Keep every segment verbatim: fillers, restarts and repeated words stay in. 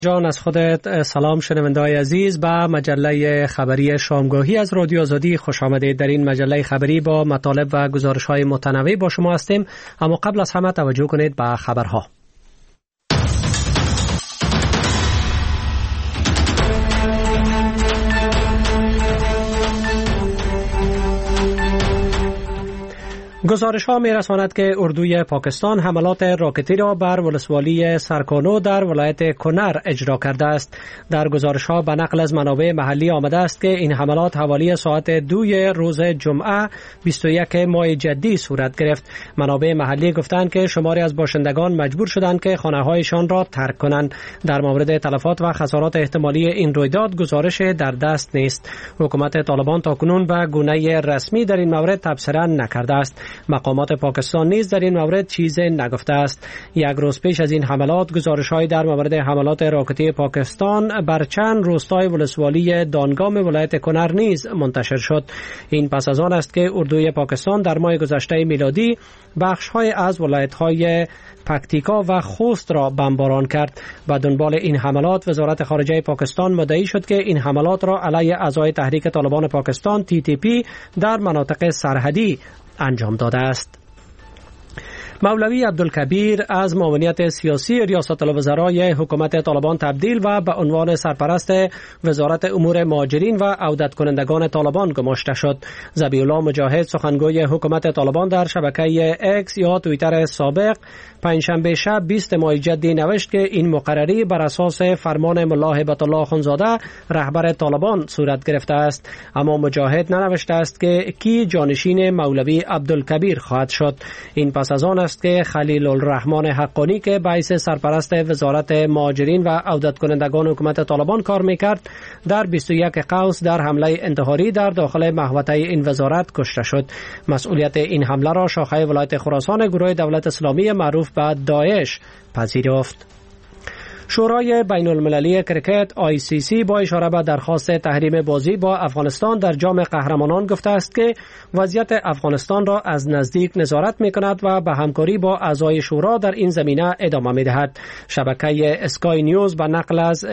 جان از خودت سلام شنونده‌های عزیز به مجله خبری شامگاهی از رادیو آزادی خوش آمدید. در این مجله خبری با مطالب و گزارش‌های متنوع با شما هستیم، اما قبل از همه توجه کنید به خبرها. گزارش ها می رساند که اردوی پاکستان حملات راکتی را بر ولسوالی سرکانو در ولایت کنر اجرا کرده است. در گزارش ها به نقل از منابع محلی آمده است که این حملات حوالی ساعت دوی روز جمعه بیست و یک ماه جدی صورت گرفت. منابع محلی گفتند که شماری از باشندگان مجبور شدند که خانه هایشان را ترک کنند. در مورد تلفات و خسارات احتمالی این رویداد گزارش در دست نیست. حکومت طالبان تاکنون به گونه رسمی در این مورد تبصره نکرده است. مقامات پاکستان نیز در این مورد چیزی نگفته است. یک روز پیش از این حملات گزارش‌هایی در مورد حملات راکتی پاکستان بر چند روستای ولسوالی دانگام ولایت کنر نیز منتشر شد. این پس از آن است که اردوی پاکستان در ماه گذشته میلادی بخش‌های از ولایت‌های پکتیکا و خوست را بمباران کرد. و دنبال این حملات وزارت خارجه پاکستان مدعی شد که این حملات را علیه اعضای تحریک طالبان پاکستان تی تی پی در مناطق سرحدی انجام داده است. مولوی عبدالکبیر از معاونیت سیاسی ریاست الوزرای حکومت طالبان تبدیل و به عنوان سرپرست وزارت امور مهاجرین و عودت کنندگان طالبان گماشته شد. ذبیح الله مجاهد سخنگوی حکومت طالبان در شبکه اکس یا توییتر سابق پنجشنبه شب بیست ماه جدی نوشت که این مقرری بر اساس فرمان ملا هیبت الله اخوندزاده رهبر طالبان صورت گرفته است، اما مجاهد ننوشته است که کی جانشین مولوی عبدالکبیر خواهد شد. این پس از آن است که خلیل الرحمن حقانی که باعث سرپرست وزارت مهاجرین و عودت کنندگان حکومت طالبان کار میکرد در بیست و یک قوس در حمله انتحاری در داخل محوطه این وزارت کشته شد. مسئولیت این حمله را شاخه ولایت خراسان گروه دولت اسلامی معروف به داعش پذیرفت. شورای بین المللی کرکت آی سی سی با اشاره به درخواست تحریم بازی با افغانستان در جام قهرمانان گفته است که وضعیت افغانستان را از نزدیک نظارت می‌کند و به همکاری با اعضای شورا در این زمینه ادامه می‌دهد. شبکه اسکای نیوز به نقل از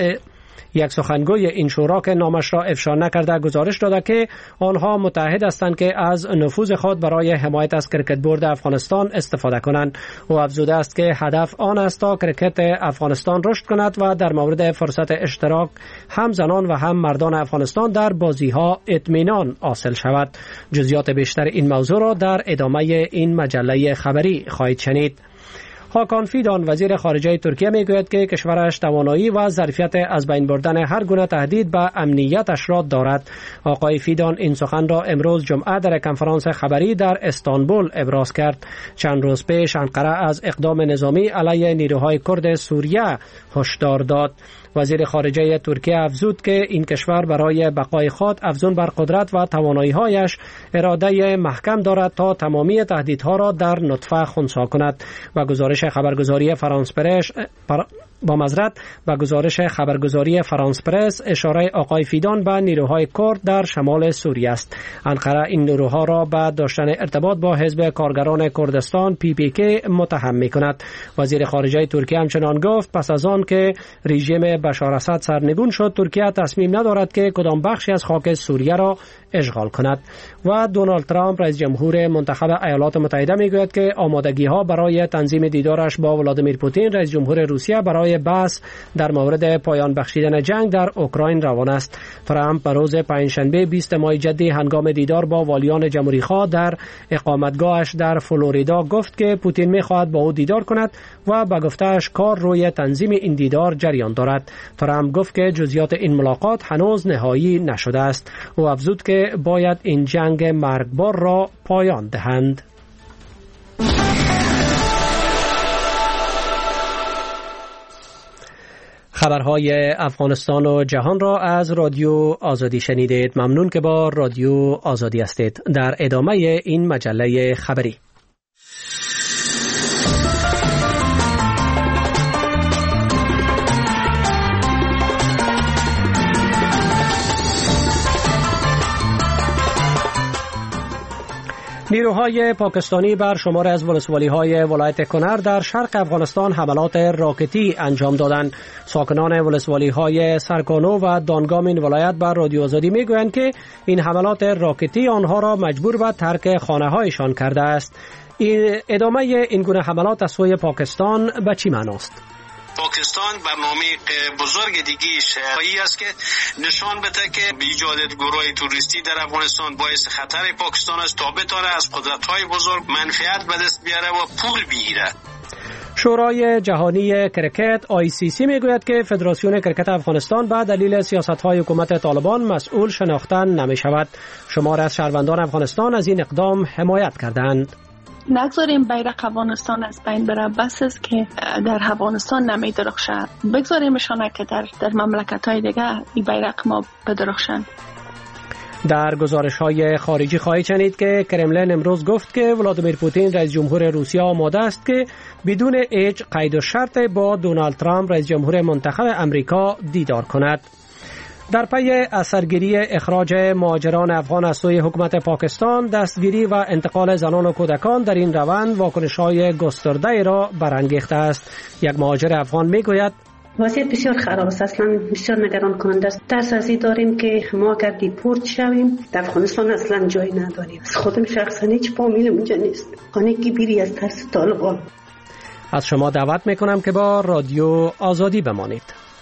یک سخنگوی این شورا که نامش را افشا نکرده گزارش داده که آنها متحد هستند که از نفوذ خود برای حمایت از کرکت بورد افغانستان استفاده کنند. او افزوده است که هدف آن است تا کرکت افغانستان رشد کند و در مورد فرصت اشتراک هم زنان و هم مردان افغانستان در بازی‌ها اطمینان حاصل شود. جزئیات بیشتر این موضوع را در ادامه این مجله خبری خواهید شنید. هاکان فیدان وزیر خارجه ترکیه میگوید که کشورش توانایی و ظرفیت از بین بردن هر گونه تهدید به امنیتش را دارد. آقای فیدان این سخن را امروز جمعه در کنفرانس خبری در استانبول ابراز کرد. چند روز پیش انقره از اقدام نظامی علیه نیروهای کرد سوریه هشدار داد. وزیر خارجه ترکیه افزود که این کشور برای بقای خود افزون بر قدرت و توانایی‌هایش اراده محکم دارد تا تمامی تهدیدها را در نطفه خنثی کند. و گزارش خبرگزاری فرانس پرس با معذرت و گزارش خبرگزاری فرانس پرس اشاره آقای فیدان به نیروهای کرد در شمال سوریه است. انقره این نیروها را به داشتن ارتباط با حزب کارگران کردستان پی پی کی متهم می‌کند. وزیر خارجه ترکیه همچنان گفت پس از آن که رژیم بشار اسد سرنگون شد ترکیه تصمیم ندارد که کدام بخشی از خاک سوریه را اشغال کند. و دونالد ترامپ رئیس جمهور منتخب ایالات متحده میگوید که آمادگی‌ها برای تنظیم دیدارش با ولادیمیر پوتین رئیس جمهور روسیه برای بحث در مورد پایان بخشیدن جنگ در اوکراین روان است. ترامپ به روز پنجشنبه بیست ماه جدی هنگام دیدار با والیان جمهوری‌خواه در اقامتگاهش در فلوریدا گفت که پوتین می‌خواهد با او دیدار کند و به گفته‌اش کار روی تنظیم این دیدار جریان دارد. ترامپ گفت که جزئیات این ملاقات هنوز نهایی نشده است. او افزود که باید این جنگ مرگبار را پایان دهند. خبرهای افغانستان و جهان را از رادیو آزادی شنیدید. ممنون که با رادیو آزادی هستید. در ادامه این مجله خبری نیروهای پاکستانی بر شمار از ولسوالی‌های ولایت کنر در شرق افغانستان حملات راکتی انجام دادند. ساکنان ولسوالی‌های سرکانو و دانگام این ولایت بر رادیو آزادی می‌گویند که این حملات راکتی آنها را مجبور به ترک خانه‌هایشان کرده است. این ادامه این گونه حملات از سوی پاکستان به چی معنی است؟ پاکستان برنامه بزرگ دیگیش این است که نشان بده که ایجاد گروه توریستی در افغانستان باعث خطر پاکستان است تا بتونه از قدرت‌های بزرگ منفعت به دست بیاره و پول بگیره. شورای جهانی کرکت آی سی سی میگوید که فدراسیون کرکت افغانستان به دلیل سیاست‌های حکومت طالبان مسئول شناخته نمی‌شود. شمار از شهروندان افغانستان از این اقدام حمایت کردند. نگذاریم بیرق افغانستان از بین بره، بس است که در افغانستان نمی درخشه. بگذاریمشان که در در مملکت‌های دیگه این بیرق ما بدرخشن. در گزارش‌های خارجی خواهید شنید که کرملین امروز گفت که ولادیمیر پوتین رئیس جمهور روسیه آماده است که بدون هیچ قید و شرط با دونالد ترامپ رئیس جمهور منتخب امریکا دیدار کند. در پی اثرگیری اخراج مهاجران افغان از سوی حکومت پاکستان، دستگیری و انتقال زنان و کودکان در این روند واکنش‌های گسترده را برانگیخته است. یک مهاجر افغان میگوید وضعیت بسیار خراب است، اصلا بسیار نگران کننده است. ترس از این داریم که ما اگر دیپورت شویم در افغانستان اصلا جایی نداریم. از خودم شخصا هیچ فامیلم اونجا نیست. خانه کی بیری از ترس طالبان. از شما دعوت میکنم که با رادیو آزادی بمانید.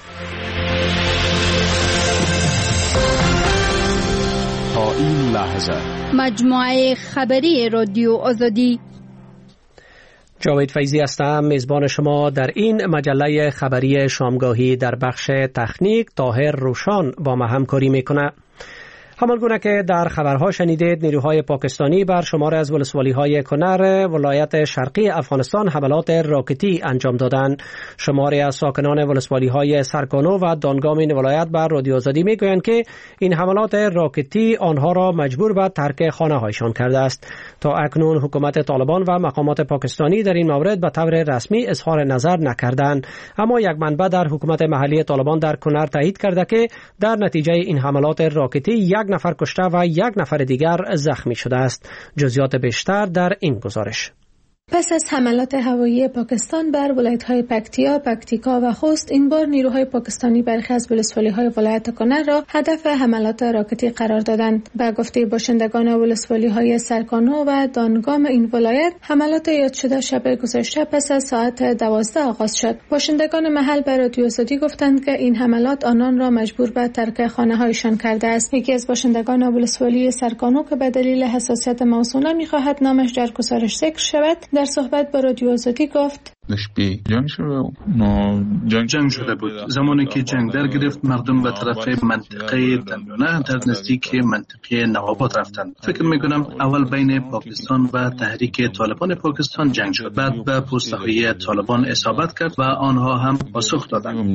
تا این لحظه مجموعه خبری رادیو آزادی. جاوید فیضی هستم، میزبان شما در این مجله خبری شامگاهی. در بخش تکنیک طاهر روشان با ما همکاری میکنه. همانگونه که در خبرها شنیدید، نیروهای پاکستانی بر شمار از ولسوالی‌های کنر ولایت شرقی افغانستان حملات راکتی انجام دادند. شماری از ساکنان ولسوالی‌های سرکانو و دانگام این ولایت بر رادیو آزادی میگویند که این حملات راکتی آنها را مجبور به ترک خانه‌هایشان کرده است. تا اکنون حکومت طالبان و مقامات پاکستانی در این مورد به طور رسمی اظهار نظر نکردند، اما یک منبع در حکومت محلی طالبان در کنر تایید کرده که در نتیجه این حملات راکتی یک نفر کشته و یک نفر دیگر زخمی شده است. جزئیات بیشتر در این گزارش. پس از حملات هوایی پاکستان بر ولایت‌های پکتیا، پکتیکا و خوست، این بار نیروهای پاکستانی برخی از ولسوالی‌های ولایت کنر را هدف حملات راکتی قرار دادند. به گفته باشندگان ولسوالی‌های سرکانو و دانگام این ولایت، حملات یاد شده شب گذشته پس از ساعت دوازده آغاز شد. باشندگان محل به رادیو آزادی گفتند که این حملات آنان را مجبور به ترک خانه‌هایشان کرده است. یکی از باشندگان ولسوالی سرکانو که به دلیل حساسیت موضوع می‌خواهد نامش در گزارش ذکر شود، در صحبت با رادیو آزادی گفت جنگ شده جنگ, جنگ شده بود. زمانی که جنگ در گرفت، مردم به طرف منطقه دندونه در نزدیک منطقه نواباد رفتند. فکر میکنم اول بین پاکستان و تحریک طالبان پاکستان جنگ شد، بعد به پوسته های طالبان اصابت کرد و آنها هم پاسخ دادند.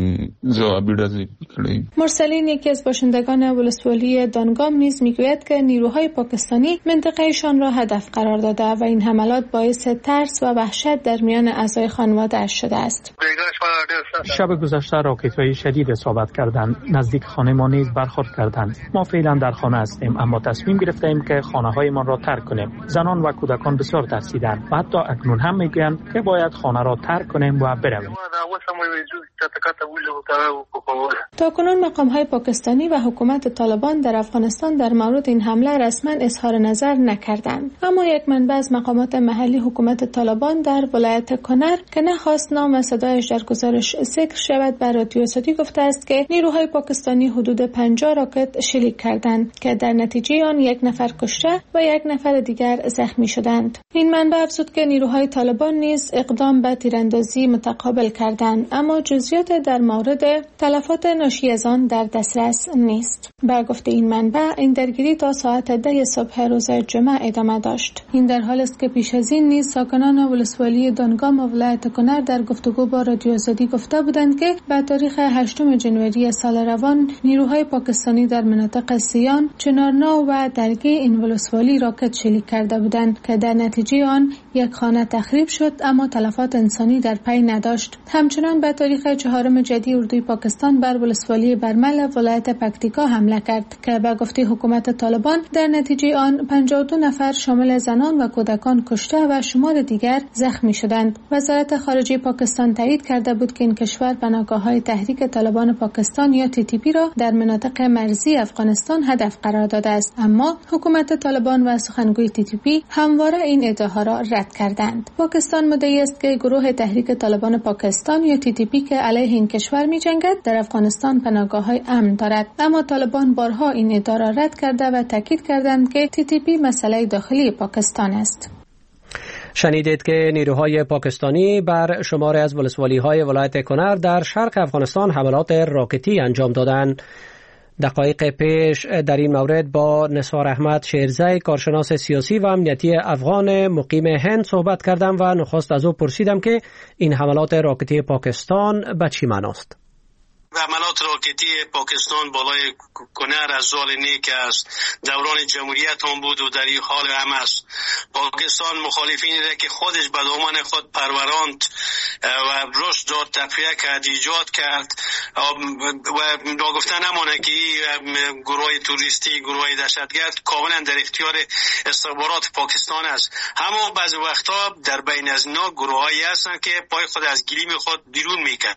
مرسلین، یکی از باشندگان ولسوالی دانگام، نیز میگوید که نیروهای پاکستانی منطقهشان را هدف قرار داده و این حملات باعث ترس و وحشت در میان اعضای خانواده شده است. شب گذشته راکت‌های شدید اصابت کردند، نزدیک خانه ما نیز برخورد کردند. ما فعلا در خانه هستیم، اما تصمیم گرفتیم که خانه‌هایمان را ترک کنیم. زنان و کودکان بسیار ترسیدند و حتی اکنون هم میگویند که باید خانه را ترک کنیم و برویم. تاکنون مقام‌های پاکستانی و حکومت طالبان در افغانستان در مورد این حمله رسما اظهار نظر نکردند، اما یک منبع از مقامات محلی حکومت طالبان در ولایت کنر که نخواست نام و صدایش در گزارش ذکر شود بر رادیو آزادی گفته است که نیروهای پاکستانی حدود پنجاه راکت شلیک کردند که در نتیجه آن یک نفر کشته و یک نفر دیگر زخمی شدند. این منبع افزود که نیروهای طالبان نیز اقدام به تیراندازی متقابل کردند، اما جزئیات در مورد تلفات ناشی از آن در دسترس نیست. به گفته این منبع، این درگیری تا ساعت ده صبح روز جمعه ادامه داشت. این در حالی است که پیش از این نیز ساکنان ولسوالی دانگام و ولایت کنر در گفتگو با رادیو آزادی گفته بودند که به تاریخ هشتم ژانویه سال روان نیروهای پاکستانی در مناطق سیان، چنارنا و درگه این ولسوالی راکت شلیک کرده بودند که در نتیجه آن یک خانه تخریب شد، اما تلفات انسانی در پی نداشت. همچنان به تاریخ چهارم جدی اردوی پاکستان بر ولسوالی برمل ولایت پکتیکا حمله کرد که به گفته حکومت طالبان در نتیجه آن پنجاه و دو نفر شامل زنان و کودکان کشته و شمار دیگر زخمی شدند. وزارت خارجه پاکستان تایید کرده بود که این کشور پناهگاه‌های تحریک طالبان پاکستان یا تی تی پی را در مناطق مرزی افغانستان هدف قرار داده است، اما حکومت طالبان و سخنگوی تی تی پی همواره این ادعاها را رد کردند. پاکستان مدعی است که گروه تحریک طالبان پاکستان یا تی تی پی که علیه این کشور می‌جنگد در افغانستان پناهگاه‌های امن دارد، اما طالبان بارها این ادعا را رد کرده و تاکید کردند که تی تی پی مسئله داخلی پاکستان است. شنیدید که نیروهای پاکستانی بر شماری از ولسوالی‌های ولایت کنر در شرق افغانستان حملات راکتی انجام دادند. دقایق پیش در این مورد با نثار احمد شیرزی، کارشناس سیاسی و امنیتی افغان مقیم هند صحبت کردم و نخست از او پرسیدم که این حملات راکتی پاکستان به چی معناست؟ حملات راکتی پاکستان بالای کنر از سال نیک است، دوران جمهوریت هم بود و در این حال هم است. پاکستان مخالفینی را که خودش به دامن خود پروراند و رشد داد، تقویه کرد، ایجاد کرد و ناگفته نمانه که گروه توریستی، گروه دهشتگرد کاملا در اختیار استخبارات پاکستان است. اما بعضی وقتا در بین از اینا گروهایی هستند که پای خود از گلیم خود بیرون میکنند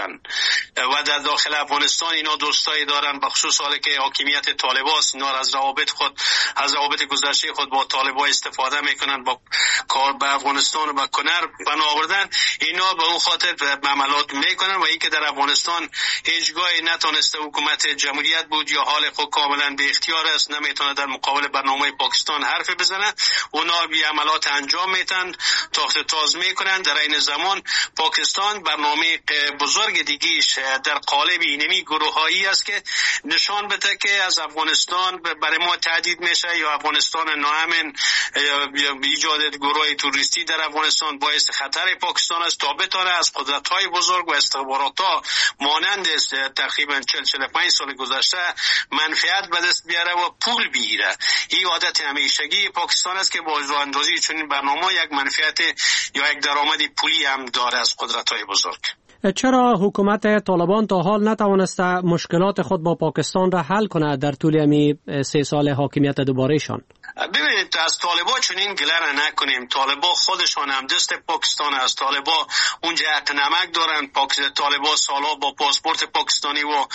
و در داخل افغانستان اینا دوستایی دارن، بخصوص حالی که حاکمیت طالباست، اینا از روابط خود از روابط گذشته خود با طالبا استفاده میکنن، با کار به افغانستان و به کنر پناه آوردن، اینا به اون خاطر عملیات میکنن و اینکه در افغانستان هیچگاهی نتونسته حکومت جمهوریت بود یا حال خود کاملا به اختیار است، نمیتونه در مقابل برنامه پاکستان حرف بزنه، اونا بی عملیات انجام میتن، تاخت تاز میکنن. در این زمان پاکستان برنامه بزرگ دیگیش در قالب اینمی گروهایی است که نشان بده که از افغانستان برای ما تهدید میشه یا افغانستان ناامن، ایجاد گروه توریستی در افغانستان باعث خطر پاکستان است تا بتونه از قدرت‌های بزرگ و استخبارات‌ها مانند تقریبا چهل چهل و پنج سال گذشته منفعت به دست بیاره و پول بگیره. این عادت همیشگی پاکستان است که با راه اندازی چنین برنامه یک منفعت یا یک درآمد پولی هم داره از قدرت‌های بزرگ. چرا حکومت طالبان تا حال نتوانسته مشکلات خود با پاکستان را حل کند در طول امی سه سال حاکمیت دوبارهشان؟ ببینید، از طالبا چنین گله نکنیم. طالبا خودشان هم دست پاکستان است. طالبا اونجا حق نمک دارن. طالبا سالا با پاسپورت پاکستانی و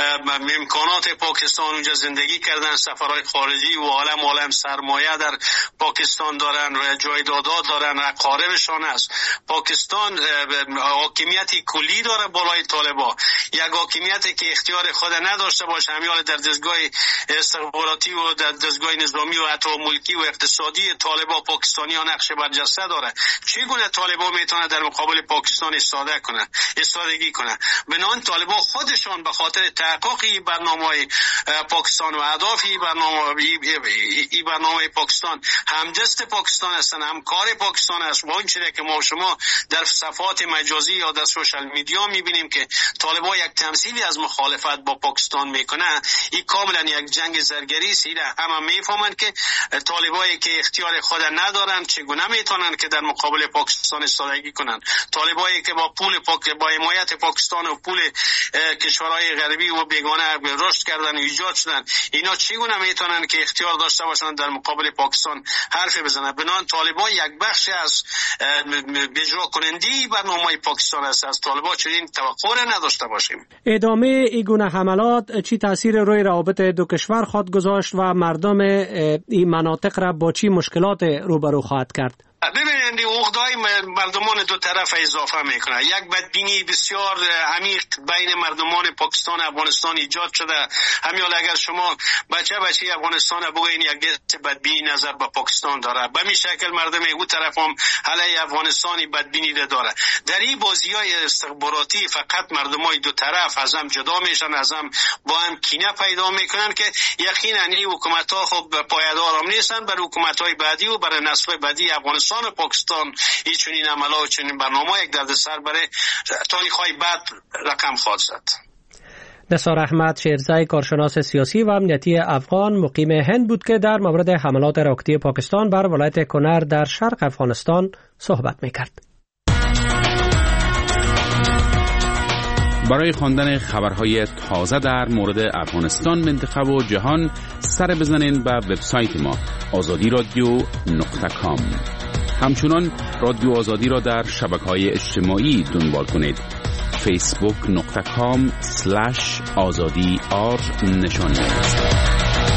امکانات پاکستان اونجا زندگی کردن، سفرهای خارجی و عالم عالم سرمایه در پاکستان دارن و جایدادات دارن، اقاربشان است. پاکستان حاکمیتی کلی داره بالای طالبا، یک حاکمیتی که اختیار خود نداشته باشه، همیال در دستگاه استخباراتی و در دستگاه نظامی و حتی ملکی و اقتصادی طالبا پاکستانی ها نقش برجسته داره. چگونه طالبا میتونه در مقابل پاکستان استفاده کنه استفادگی کنه؟ بنان طالبا خودشان به خاطر تحقق این برنامه پاکستان و اهداف این برنامه این برنامه پاکستان همدست پاکستان هستن، همکار پاکستان است. و اونچه که ما شما در صفحات مجازی یا در سوشال میدیا میبینیم که طالبا یک تمثیلی از مخالفت با پاکستان میکنه، این کاملا یک جنگ زرگری است. همه میفهمند که طالبایی که اختیار خود ندارن چگونه میتونن که در مقابل پاکستان استفاده کنن. طالبایی که با پول پاک با حمایت پاکستان و پول کشورهای غربی و بیگانه رشد کردن و ایجاد شدن، اینا چگونه میتونن که اختیار داشته باشن در مقابل پاکستان حرف بزنن؟ بنان طالبا یک بخش از اجرا کننده برنامه پاکستان است. از طالبا چنین توقع نداشته باشیم. ادامه این گونه حملات چی تاثیر روی روابط دو کشور خواهد گذاشت و مردم این مناطق را با چی مشکلات روبرو خواهد کرد؟ ببینید، عقده‌های مردمان دو طرف اضافه میکنه. یک بدبینی بسیار عمیق بین مردمان پاکستان و افغانستان ایجاد شده. همین اگر شما بچه بچه افغانستان بگوین یک بدبینی نظر به پاکستان داره، به می شکل مردم اون طرف هم علیه افغانستانی بدبینی داره. در این بازی‌های استخباراتی فقط مردمای دو طرف از هم جدا میشن، از هم با هم کینه پیدا میکنن که یقینا این حکومت‌ها خب پایدار هم نیستن. بر حکومت‌های بعدی و برای نسل بعدی افغانستان و پاکستان هیچ چنین عملا و چنین برنامه یک دردسر برای تاریخ‌های بعد رقم خواهد زد. نثار احمد شیرزی، کارشناس سیاسی و امنیتی افغان مقیم هند بود که در مورد حملات راکتی پاکستان بر ولایت کنر در شرق افغانستان صحبت می‌کرد. برای خواندن خبرهای تازه در مورد افغانستان، منطقه و جهان سر بزنین به وبسایت ما آزادی رادیو نقطه کام. همچنان رادیو آزادی را در شبکه‌های اجتماعی دنبال کنید. فیسبوک نقطه کام سلش آزادی آر نشان است.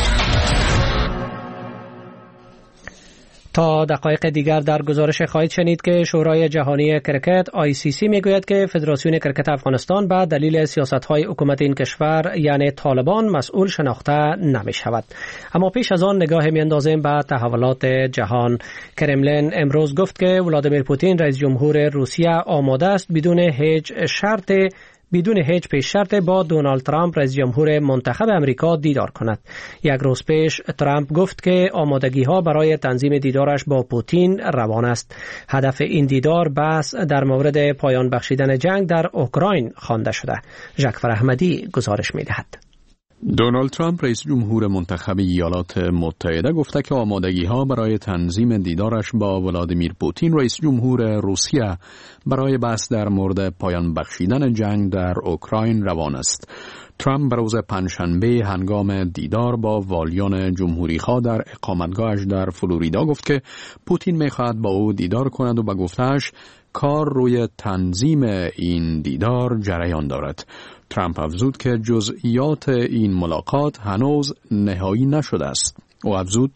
تا دقایق دیگر در گزارش خواهید شنید که شورای جهانی کرکت آی سی سی میگوید که فدراسیون کرکت افغانستان به دلیل سیاست‌های حکومت این کشور یعنی طالبان مسئول شناخته نمی شود. اما پیش از آن نگاه میاندازیم به تحولات جهان. کرملین امروز گفت که ولادیمیر پوتین رئیس جمهور روسیه آماده است بدون هیچ شرط بدون هیچ پیش شرط با دونالد ترامپ رئیس جمهور منتخب امریکا دیدار کند. یک روز پیش ترامپ گفت که آمادگی ها برای تنظیم دیدارش با پوتین روان است. هدف این دیدار بحث در مورد پایان بخشیدن جنگ در اوکراین خوانده شده. ژکفر احمدی گزارش می دهد. دونالد ترامپ رئیس جمهور منتخب ایالات متحده گفته که آمادگی‌ها برای تنظیم دیدارش با ولادیمیر پوتین رئیس جمهور روسیه برای بحث در مورد پایان بخشیدن جنگ در اوکراین روان است. ترامپ روز پنجشنبه هنگام دیدار با والیان جمهوری‌خواه در اقامتگاهش در فلوریدا گفت که پوتین می‌خواهد با او دیدار کند و به گفته‌اش کار روی تنظیم این دیدار جریان دارد. ترامپ افزود که جزئیات این ملاقات هنوز نهایی نشده است. او افزود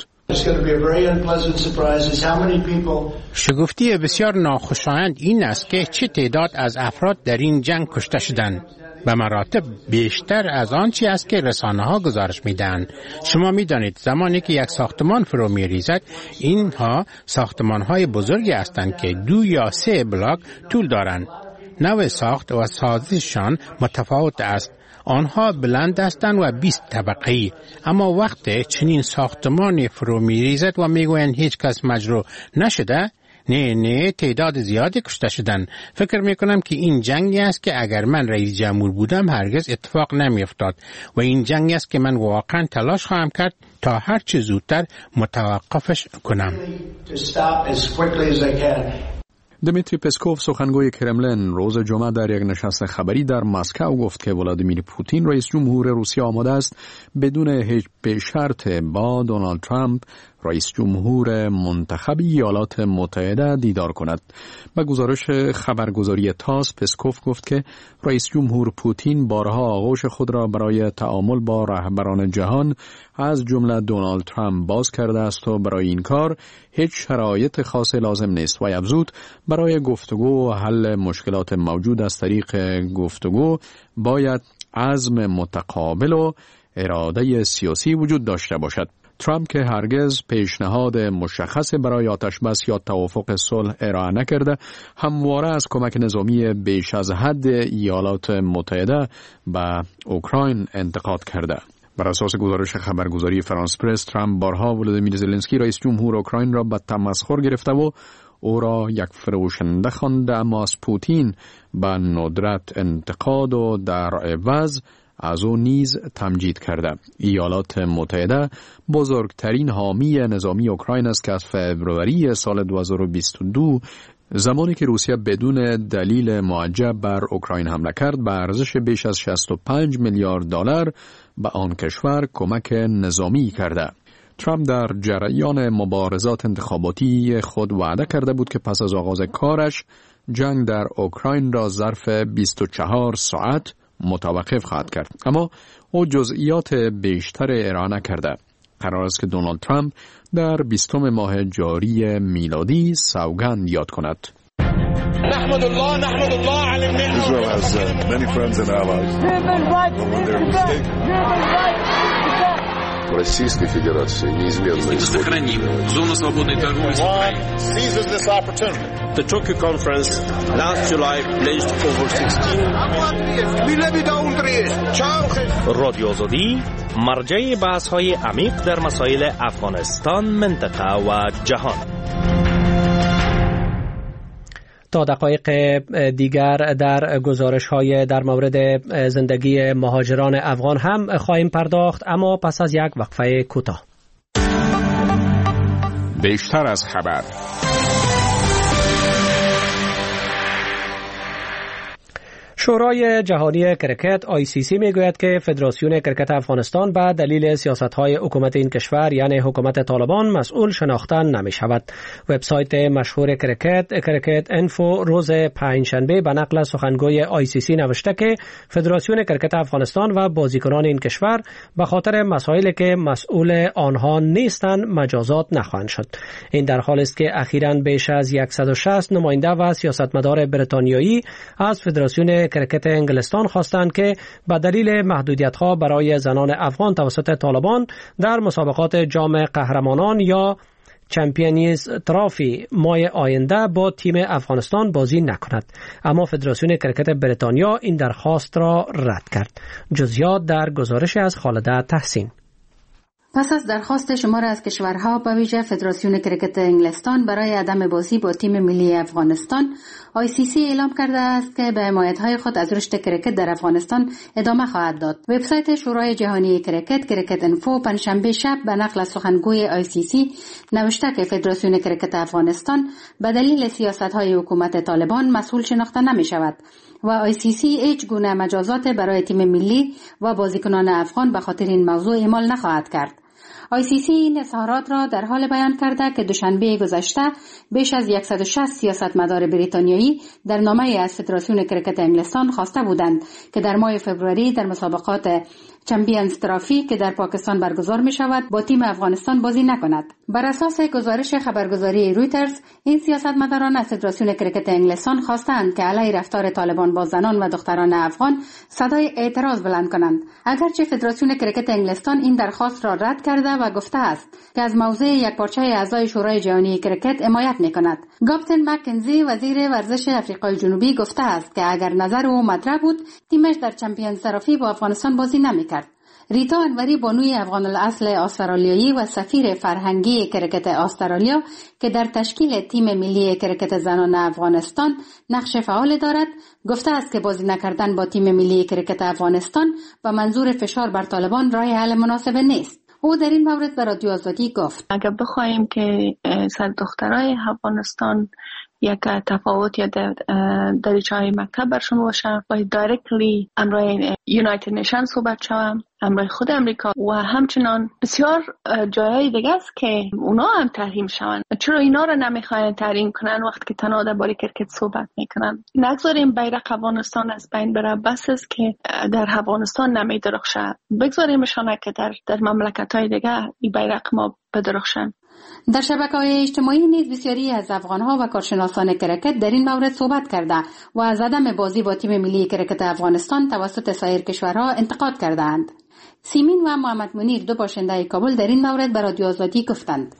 شگفتی بسیار ناخوشایند این است که چه تعداد از افراد در این جنگ کشته شدند. به مراتب بیشتر از آنچه است که رسانه‌ها گزارش می‌دهند. شما می‌دانید زمانی که یک ساختمان فرو می‌ریزد، اینها ساختمان‌های بزرگی هستند که دو یا سه بلاک طول دارند. نوع ساخت و سازششان متفاوت است. آنها بلند هستند و بیست طبقه‌ای، اما وقتی چنین ساختمانی فرو می‌ریزد و می‌گویند هیچ کس مجروح نشده، نه نه تعداد زیادی کشته شدن. فکر میکنم که این جنگی است که اگر من رئیس جمهور بودم هرگز اتفاق نمیافتاد و این جنگی است که من واقعا تلاش خواهم کرد تا هر چه زودتر متوقفش کنم. دمیتری پسکوف سخنگوی کرملین روز جمعه در یک نشست خبری در مسکو گفت که ولادیمیر پوتین رئیس جمهور روسیه آماده است بدون هیچ شرط با دونالد ترامپ رئیس جمهور منتخب ایالات متحده دیدار کند. به گزارش خبرگزاری تاس پسکوف گفت که رئیس جمهور پوتین بارها آغوش خود را برای تعامل با رهبران جهان از جمله دونالد ترامپ باز کرده است و برای این کار هیچ شرایط خاص لازم نیست و افزود برای گفتگو و حل مشکلات موجود از طریق گفتگو باید عزم متقابل و اراده سیاسی وجود داشته باشد. ترامپ که هرگز پیشنهاد مشخص برای آتش بس یا توافق صلح ارائه نکرده، همواره از کمک نظامی بیش از حد ایالات متحده به اوکراین انتقاد کرده. بر اساس گزارش خبرگزاری فرانس پرس، ترامپ بارها ولادیمیر زلنسکی رئیس جمهور اوکراین را به تمسخر گرفته و او را یک فروشنده خوانده، اما از پوتین به ندرت انتقاد و در عوض از او نیز تمجید کرده. ایالات متحده بزرگترین حامی نظامی اوکراین است که از فوریه سال دو هزار و بیست و دو زمانی که روسیه بدون دلیل معجب بر اوکراین حمله کرد به ارزش بیش از شصت و پنج میلیارد دلار به آن کشور کمک نظامی کرده. ترامپ در جریان مبارزات انتخاباتی خود وعده کرده بود که پس از آغاز کارش جنگ در اوکراین را ظرف بیست و چهار ساعت متوقف خواهد کرد، اما او جزئیات بیشتر ارائه نکرده. قرار است که دونالد ترامپ در بیستم ماه جاری میلادی سوگند یاد کند. نحمد الله نحمد الله علی النعمة. Israel has uh, many friends and allies. Российской Федерации неизменно сохраним зону свободной торговли с Украиной. Seizes this opportunity. The Tokyo conference last July pledged over sixteen. رادیو آزادی مرجع بحث‌های عمیق در مسائل افغانستان، منطقه و جهان. تا دقایق دیگر در گزارش‌های در مورد زندگی مهاجران افغان هم خواهیم پرداخت، اما پس از یک وقفه کوتاه. بیشتر از خبر. شورای جهانی کرکت آی سی سی میگوید که فدراسیون کرکت افغانستان به دلیل سیاست‌های حکومت این کشور یعنی حکومت طالبان مسئول شناخته نمی شود. وبسایت مشهور کرکت کرکت انفو روز پنجشنبه به نقل سخنگوی آی سی سی نوشته که فدراسیون کرکت افغانستان و بازیکنان این کشور به خاطر مسائلی که مسئول آنها نیستند مجازات نخواهند شد. این در حالی است که اخیراً بیش از صد و شصت نماینده و سیاستمدار بریتانیایی از فدراسیون کرکت انگلستان خواستند که به دلیل محدودیت‌ها برای زنان افغان توسط طالبان در مسابقات جام قهرمانان یا چمپیونز ترافی ماه آینده با تیم افغانستان بازی نکند. اما فدراسیون کرکت بریتانیا این درخواست را رد کرد. جزئیات در گزارش از خالده تحسین. پس از درخواست شمار از کشورها به ویژه فدراسیون کرکت انگلستان برای عدم بازی با تیم ملی افغانستان، آی سی سی اعلام کرده است که به حمایت‌های خود از رشد کرکت در افغانستان ادامه خواهد داد. وبسایت شورای جهانی کرکت کرکت انفو پنجشنبه شب به نقل از سخنگوی آی سی سی نوشته که فدراسیون کرکت افغانستان به دلیل سیاست‌های حکومت طالبان مسئول شناخته نمی‌شود و آی سی سی هیچ گونه مجازات برای تیم ملی و بازیکنان افغان به خاطر این موضوع اعمال نخواهد کرد. آی سی سی این اظهارات را در حال بیان کرده که دوشنبه گذشته بیش از صد و شصت سیاستمدار بریتانیایی در نامه از فدراسیون کرکت انگلستان خواسته بودند که در ماه فوریه در مسابقات چمپیونز ترافی که در پاکستان برگزار می شود با تیم افغانستان بازی نکند. بر اساس گزارش خبرگزاری رویترز، این سیاستمداران از فدراسیون کرکت انگلستان خواستند که علیه رفتار طالبان با زنان و دختران افغان صدای اعتراض بلند کنند. اگرچه فدراسیون کرکت انگلستان این درخواست را رد کرده و گفته است که از موضع یکپارچه اعضای شورای جهانی کرکت حمایت می‌کند. گابتن مکنزی وزیر ورزش آفریقای جنوبی گفته است که اگر نظر او مطرح بود، تیمش در چمپیونز ترافی با افغانستان بازی نمی‌کرد. ریتا انوری بانوی افغان الاصل استرالیایی و سفیر فرهنگی کرکت استرالیا که در تشکیل تیم ملی کرکت زنان افغانستان نقش فعال دارد، گفته است که بازی نکردن با تیم ملی کرکت افغانستان به منظور فشار بر طالبان راه حل مناسب نیست. او در این مورد به رادیو آزادی گفت: اگر بخوایم که سر دخترای افغانستان یک تفاوت یا در دریچه‌های مکتب برشون باشه، باید دایرکتلی امروی یونایتد نیشن صحبت شوم، امروی خود امریکا و همچنان بسیار جاهای دیگه است که اونا هم تحریم شون. چرا اینا رو نمیخواین تحریم کنن وقتی که تنها درباره کرکت صحبت میکنن؟ نگذاریم بیرق افغانستان از بین بره، بس است که در افغانستان نمیدرخشه. بگذاریمشان که در در مملکت‌های دیگه این بیرق ما بدرخشن. در شبکه‌های اجتماعی نیز بسیاری از افغان‌ها و کارشناسان کرکت در این مورد صحبت کرده و از عدم بازی با تیم ملی کرکت افغانستان توسط سایر کشورها انتقاد کردند. سیمین و محمد منیر دو باشنده کابل در این مورد به رادیو آزادی گفتند: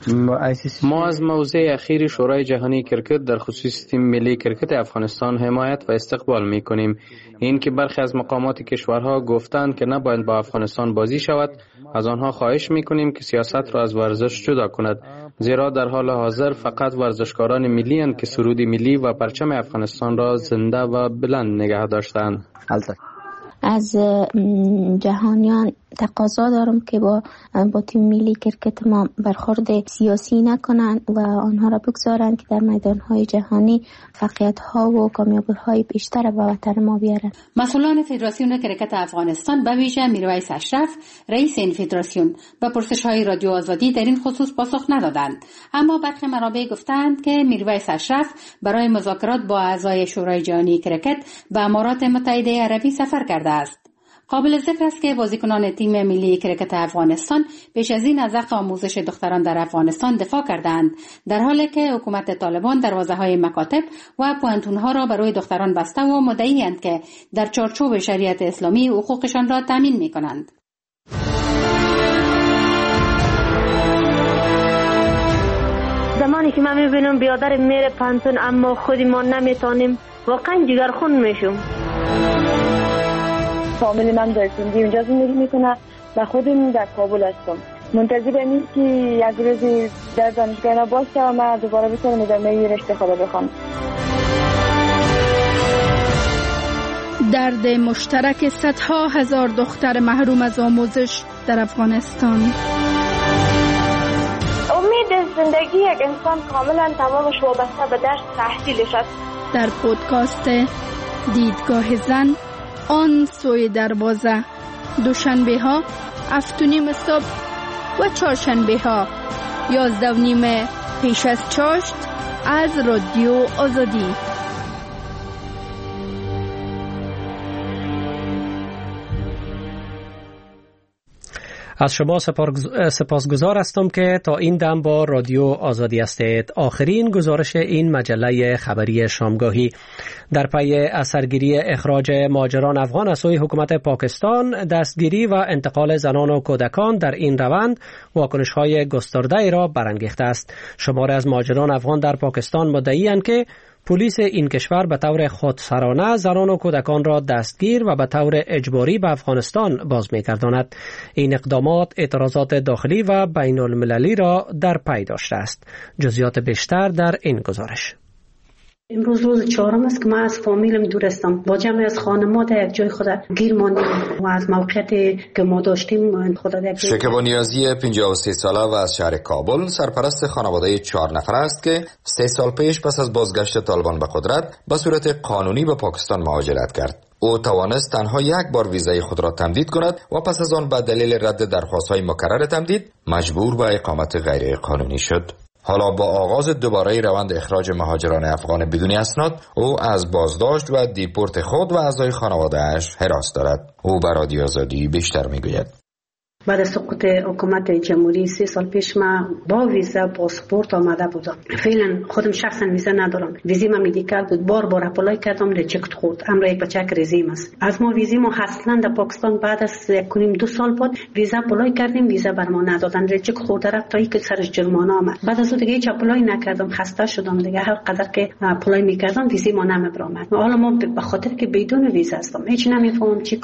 ما از موضع اخیر شورای جهانی کرکت در خصوص تیم ملی کرکت افغانستان حمایت و استقبال می‌کنیم. این که برخی از مقامات کشورها گفتند که نباید با افغانستان بازی شود، از آنها خواهش می‌کنیم که سیاست را از ورزش جدا کند، زیرا در حال حاضر فقط ورزشکاران ملی اند که سرود ملی و پرچم افغانستان را زنده و بلند نگه داشتند. از جهانیان تقاضا دارم که با با تیم ملی کرکت ما برخورد سیاسی نکنند و آنها را بگذارند که در میدان‌های جهانی فعالیت‌ها و کامیابی‌های بیشتر به وطن ما بیارند. مسئولان فدراسیون کرکت افغانستان به ویژه میرویس اشرف رئیس این فدراسیون به پرسش‌های رادیو آزادی در این خصوص پاسخ ندادند، اما برخی منابع گفتند که میرویس اشرف برای مذاکرات با اعضای شورای جهانی کرکت به امارات متحده عربی سفر کرده است. قابل ذکر است که بازیکنان تیم ملی کرکت افغانستان پیش از این از حق آموزش دختران در افغانستان دفاع کردند، در حالی که حکومت طالبان دروازه‌های مکاتب و پوهنتون‌ها را برای دختران بسته و مدعی‌اند که در چارچوب شریعت اسلامی حقوقشان را تامین می‌کنند. زمانی که من می‌بینم بیادر میره پانتون اما خودی ما نمیتونیم، واقعا جگرخون میشم. فامیلی من در سندی اونجا زندگی میکنه و خودم در کابل هستم. منتظر اینم که یک روزی در دانشگاه باشه و من دوباره بتونم ادامه رشته خود بخونم. درد مشترک صدها هزار دختر محروم از آموزش در افغانستان. امید زندگی یک انسان کاملا تمامش وابسته به درس تحصیلش است. در پودکاست دیدگاه زن آن سوی دروازه، دوشنبه ها هفت و نیم صبح و چهارشنبه ها یازده و نیم پیش از چاشت از رادیو آزادی. از شما سپاسگزار هستم که تا این دم با رادیو آزادی هستید. آخرین گزارش این مجله خبری شامگاهی در پی اثرگیری اخراج مهاجران افغان از سوی حکومت پاکستان، دستگیری و انتقال زنان و کودکان در این روند واکنش‌های گسترده را برانگیخته است. شماری از مهاجران افغان در پاکستان مدعی‌اند که پلیس این کشور به طور خودسرانه زنان و کودکان را دستگیر و به طور اجباری به افغانستان باز می‌گرداند. این اقدامات اعتراضات داخلی و بین المللی را در پی داشته است. جزئیات بیشتر در این گزارش. امروز روز چهارم است که ما از فامیلم دور هستم. با جمع از خانواده یک جای خود گیر ماندیم و از موقعیتی که ما داشتیم خود یک شکیبا نیازی پنجاه و سه ساله و از شهر کابل سرپرست خانواده چهار نفر است که سه سال پیش پس از بازگشت طالبان به قدرت به صورت قانونی به پاکستان مهاجرت کرد. او توانست تنها یک بار ویزای خود را تمدید کند و پس از آن به دلیل رد درخواست‌های مکرر تمدید مجبور به اقامت غیر قانونی شد. حالا با آغاز دوباره روند اخراج مهاجران افغان بدون اسناد، او از بازداشت و دیپورت خود و اعضای خانواده‌اش هراس دارد. او به رادیو آزادی بیشتر میگوید. بعد از سقوط حکومت جمهوری سه سال پیش ما با ویزا پاسپورت آمده بودم. فعلا خودم شخصا ویزا ندارم. ویزا مدیکال بود، بار بار اپلای کردم، ریجکت خورد. امر یک بچه رزیم است. از ما ویزا ما اصلا در پاکستان بعد از یک کنیم دو سال بعد ویزا اپلای کردیم، ویزا بر ما ندادن، ریجکت خورد رفت تا اینکه سرش جرمانه آمد. بعد از اون دیگه هیچ اپلای نکردم، خسته شدم دیگه. هر قدر که اپلای میکردم ویزا ما نمیبرآمد. حالا ما به خاطر که بدون ویزا هستم هیچ نمیفهمم چی.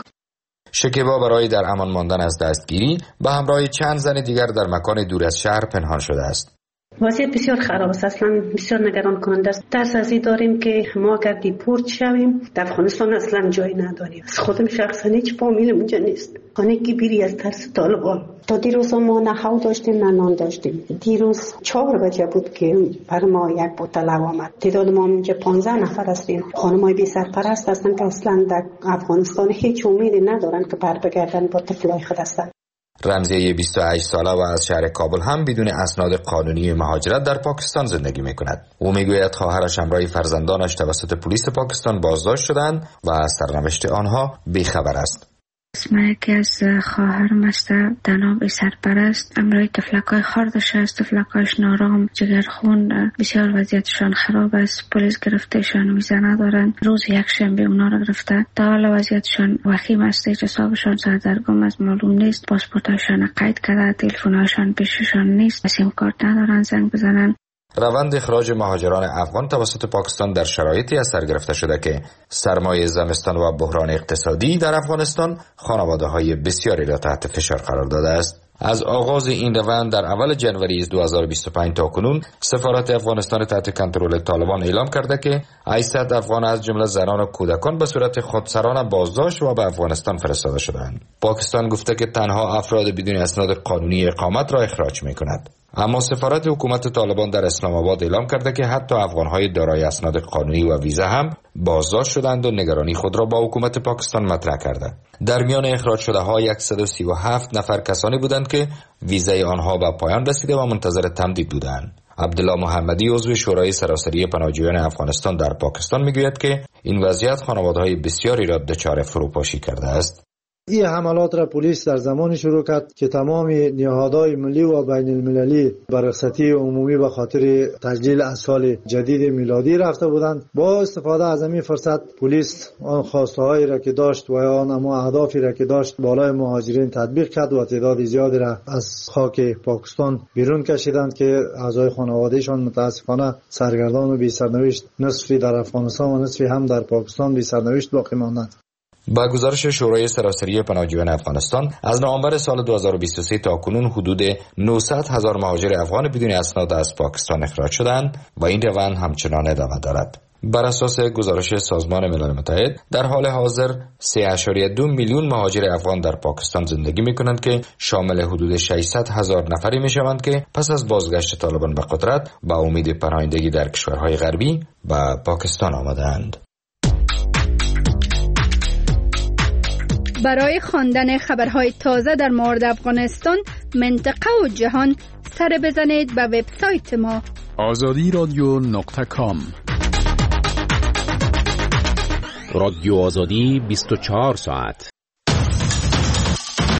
شکیبا برای در امان ماندن از دستگیری به همراه چند زن دیگر در مکان دور از شهر پنهان شده است. وضعیت بسیار خراب است، اصلا بسیار نگران کننده است. ترس از این داریم که ما اگر دیپورت شویم در افغانستان اصلا جای نداریم. از خودم شخصا هیچ فامیلم اونجا نیست. خانه کی بیری از ترس طالبان. تا دیروز ما نه هوا داشتیم نه نان داشتیم. دیروز چهار بجه بود که بر ما یک بوتل هوا آمد. تعداد ما اینجا پانزده نفر هستیم. خانمای بی سرپرست هستند که اصلا در افغانستان هیچ امیدی ندارند که بر بگردن با طفلای خود هستند. رمزیه بیست و هشت ساله و از شهر کابل هم بدون اسناد قانونی مهاجرت در پاکستان زندگی می‌کند. او میگوید خواهرش همراه فرزندانش توسط پلیس پاکستان بازداشت شدند و از سرنوشت آنها بیخبر است. اسم یکی از خواهرم است در نام سرپرست، امروی تفلکای خاردش است، تفلکایش نارام، جگرخون، بسیار وضعیتشان خراب است. پلیس گرفتهشان ویزا ندارند. روز یک شنبه اونا را گرفته. تا حالا وضعیتشان وخیم است، حسابشان سردرگم است، معلوم نیست. پاسپورتشان قید کرده، تلفنشان پیششان نیست، سیم کارت ندارن زنگ بزنن. روند اخراج مهاجران افغان توسط پاکستان در شرایطی از سر گرفته شده که سرمایه زمستان و بحران اقتصادی در افغانستان خانواده‌های بسیاری را تحت فشار قرار داده است. از آغاز این روند در اول جنوری دو هزار و بیست و پنج تا کنون سفارت افغانستان تحت کنترل طالبان اعلام کرده که هشتصد افغان از جمله زنان و کودکان به صورت خودسرانه بازداشت و به افغانستان فرستاده شدند. پاکستان گفته که تنها افراد بدون اسناد قانونی اقامت را اخراج می‌کند. اما سفارت حکومت طالبان در اسلام آباد اعلام کرده که حتی افغان‌های دارای اسناد قانونی و ویزا هم بازداشت شدند و نگرانی خود را با حکومت پاکستان مطرح کرده. در میان اخراج شده ها صد و سی و هفت نفر کسانی بودند که ویزای آنها به پایان رسیده و منتظر تمدید بودند. عبدالله محمدی عضو شورای سراسری پناهجویان افغانستان در پاکستان میگوید که این وضعیت خانواده‌های بسیاری را دچار فروپاشی کرده است. این حملات را پلیس در زمانی شروع کرد که تمام نهادهای ملی و بین المللی به رخصتی عمومی به خاطر تجلیل از سال جدید میلادی رفته بودند. با استفاده از این فرصت پلیس آن خواسته هایی را که داشت و آن اما اهدافی را که داشت بالای مهاجرین تطبیق کرد و تعداد زیادی را از خاک پاکستان بیرون کشیدند که اعضای خانوادهشان متاسفانه سرگردان و بی سرنوشت، نصفی در افغانستان و نصفی هم در پاکستان بی سرنوشت باقی ماندند. با گزارش شورای سراسری پناهجویان افغانستان از نوامبر سال دو هزار و بیست و سه تا کنون حدود نهصد هزار مهاجر افغان بدون اسناد از پاکستان اخراج شدند و این روند همچنان ادامه دارد. بر اساس گزارش سازمان ملل متحد در حال حاضر سه ممیز دو میلیون مهاجر افغان در پاکستان زندگی می‌کنند که شامل حدود ششصد هزار نفری می‌شوند که پس از بازگشت طالبان به قدرت با امید پناهندگی در کشورهای غربی به پاکستان آمدند. برای خواندن خبرهای تازه در مورد افغانستان، منطقه و جهان سر بزنید به وبسایت ما آزادی رادیو نقطه کام. رادیو آزادی بیست و چهار ساعت